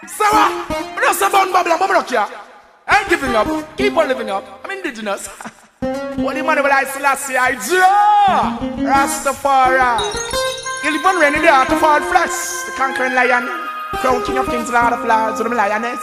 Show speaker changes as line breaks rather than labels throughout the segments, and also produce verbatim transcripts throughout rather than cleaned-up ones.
So what? Uh, just a bun bubble, I'm not here. I ain't giving up. Keep on living up. I'm indigenous. What the man will I Selassie I draw? Rastafari. You live on rainy day to fall flesh. The conquering lion. Crown king of kings, lord of lords, with the lioness.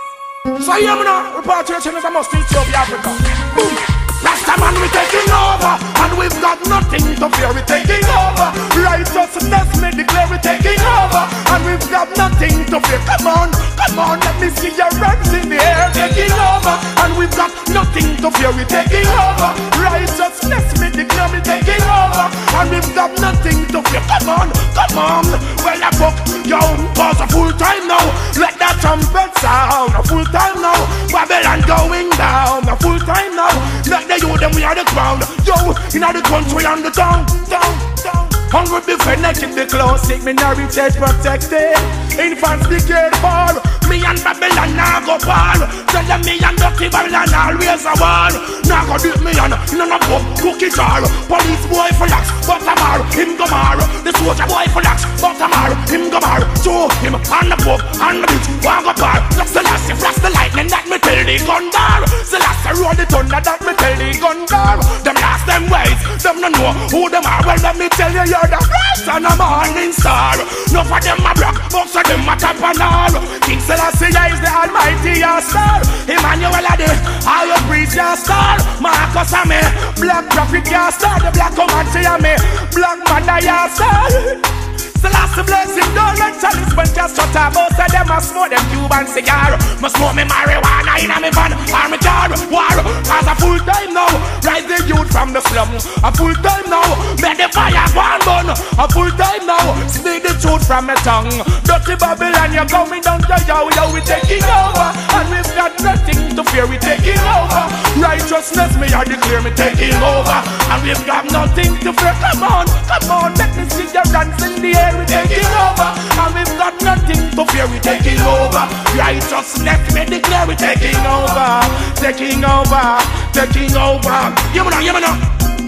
So you know, report to your channels, I must teach you of Africa. Boom! Rastaman, we taking over, and we've got nothing to fear, we taking over. Righteousness, we declare we taking over, and we've got nothing to fear. Come on, come on, let me see your hands in the air, taking over, and we've got nothing to fear, we taking over. Righteousness, we declare we taking over, and we've got nothing to fear. Come on, come on, well I book your own cause a full time now. Let that trumpet sound, a full time now. Babylon going down, a full time now. Let the youth them we are the ground. Yo, in the country and the town, down, down. Hungry defender, keep the close, sick minority protected. Infants be cared for. Me and Babylon now go par. Tell them me and Dirty Babylon always a war. Now go dip me on, none of them cookie jar. Police boy for lax, but a mar, him go mar. The soldier boy for lax, but a mar, him go mar. Show him on the book, on the beach, one go bar. That's the last, flash the lightning that me tell the gun bar. The last I roll the thunder that me tell the gun bar. Them last them ways, them no know who them are. Well let me tell you you're the first and a morning star. No for them a block, most of them a top and all. King Selassie is the almighty your star. Emmanuel Ade, all your priest your star. Marcus a me, black prophet your star. The black comanche a me, black mother your star. Selassie bless him, don't let Chalice when just shut up. Most of them a smoke them Cuban cigar. Must smoke me marijuana in a me van or me car. War, cause a full time now. Rise the youth from the slum. A full time now. Make the fire one burn. A full time now. Speak the truth from my tongue. Dirty Babylon, you're going down to yo, yo, we taking over. And we've got nothing to fear, we taking over. Righteousness, me I declare me taking over. And we've got nothing to fear. Come on, come on, let me see your dance in the air. We taking over, and we've got nothing to fear. We taking over. Righteousness, me declare we taking over, taking over, taking over. You know, you know.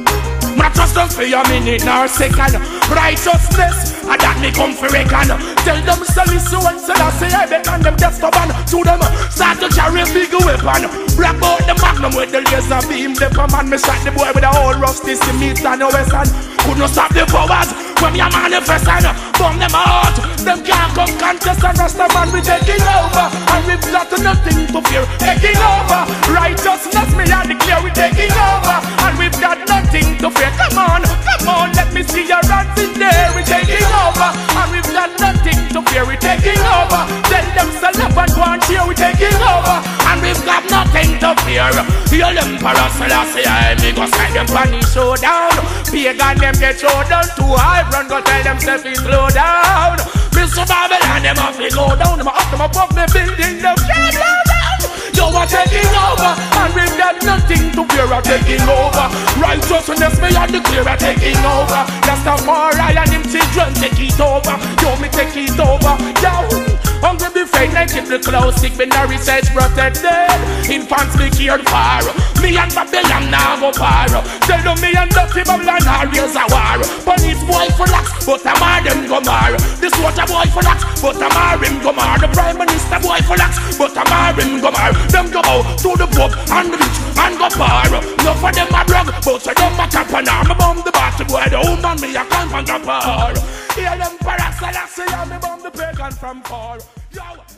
Not trust us for a minute nor second. Righteousness, and that me come for reckon. Tell them Selassie and Selassie I bet on them just stubborn. To them start to carry a big weapon. Black out the magnum with the laser beam. The man me shot the boy with a whole rusty meat and a western. Could not stop the powers when me a manifesting. Bomb them out, them can't come contest. And Rastaman we taking over, and we've got nothing to fear. Taking over, righteousness me I declare we taking over, and we've got nothing to fear. Come on, come on, let me see your hands in there. We taking over, and we've got nothing to fear. We taking over. Tell them Salaf and go on here. We taking over, and we've got nothing to fear. Heal them Selassie, I me go side them funny showdown. Pagan them get showdown too high. Run go tell them self is slow down. Mister Babylon them off they go down. Them up them above me building them can't blow down. You are taking over, and we've got nothing to fear. Are taking over. Righteousness me I declare are taking over. That's the Rastafari and him children take it over. Yo me take it over. Yo. Hungry be fed, I keep the close, sick, but no research protected. Infants be cared for. Me and Babylon now go far. Tell them me and Dirty Babylon always a war. Police boy for lax, but a mar them go mar. The soldier boy for lax, but a mar him go mar. The prime minister boy for lax, but a mar him go mar. Them go out to the pub and the beach and go far. No for them a brag, but for them a cap and arm. Me bomb the battle boy, the woman me a come from the par. Hear them Selassie and me bomb the pagan from far. Yo.